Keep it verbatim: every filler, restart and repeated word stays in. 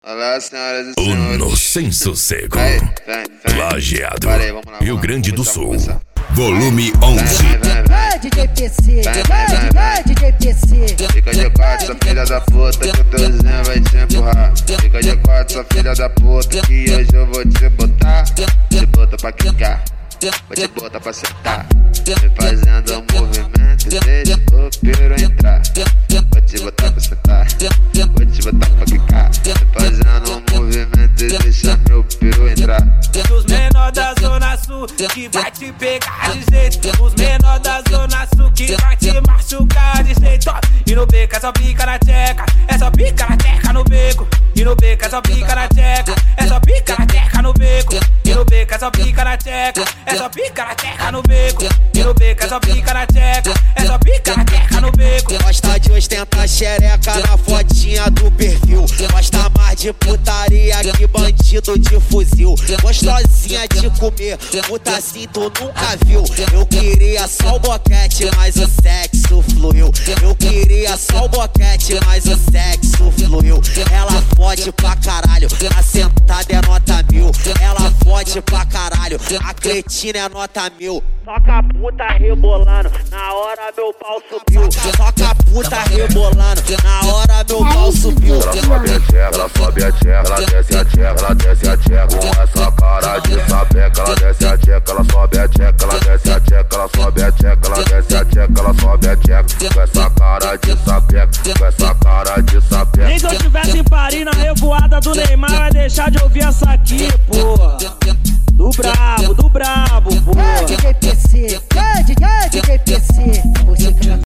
Olá, senhoras e senhores. Uno sem sossego. Vai, vai, vai. Lajeado, Parei, vamos lá, Rio vamos lá. Grande do Vamos Sul. começar, vamos Volume Vai, onze. vai, vai, vai. Vai, D J P C, Vai, vai, vai, vai, vai, D J P C. Fica de quatro, sua filha da puta, que o Tozinho vai te empurrar. Fica de quatro, sua filha da puta, que hoje eu vou te botar. Te botar pra quicar, vou te botar pra sentar. Me fazendo um movimento, deixa o piro entrar. Vou te botar pra sentar, vou te botar pra quicar. Me fazendo um movimento, deixa meu piro entrar. Os menor da Zona Sul que vai te pegar de jeito. Os menor da Zona Sul que vai te machucar de jeito. E no beco é só pica na tcheca, é só pica na tcheca no beco. E no beco é só pica na tcheca, é só pica na tcheca no beco. E no beco é só pica na tcheca, é só pica na tcheca no beco. E no beco é só pica na tcheca, é só pica na tcheca no beco. Gosta de ostentar xereca na fotinha do perfil. Gosta mais de putaria que bandido de fuzil. Gostosinha de comer, puta assim tu nunca viu. Eu queria só o boquete, mas o sexo fluiu. Eu queria só o boquete, mas o sexo fluiu. Ela fode pra caralho, a sentada é nota mil. Ela fode pra caralho, a cretina é nota mil. Toca a puta rebolando, na hora meu pau subiu. Toca a puta rebolando, na hora meu pau subiu. Ela sobe a tcheca, ela sobe a tcheca, ela desce a tcheca, ela desce a tcheca. Com essa cara de sapeca, ela desce a tcheca, ela sobe a tcheca, ela desce a tcheca, ela sobe a tcheca, ela desce a tcheca, ela sobe a tcheca. Com essa cara de sapeca, com essa cara de sapeca. Nem se eu tivesse em Paris na revoada do Neymar, vai deixar de ouvir essa aqui, porra. Do brabo, do brabo, porra. Vai, D J P C, vai, D J P C. Você que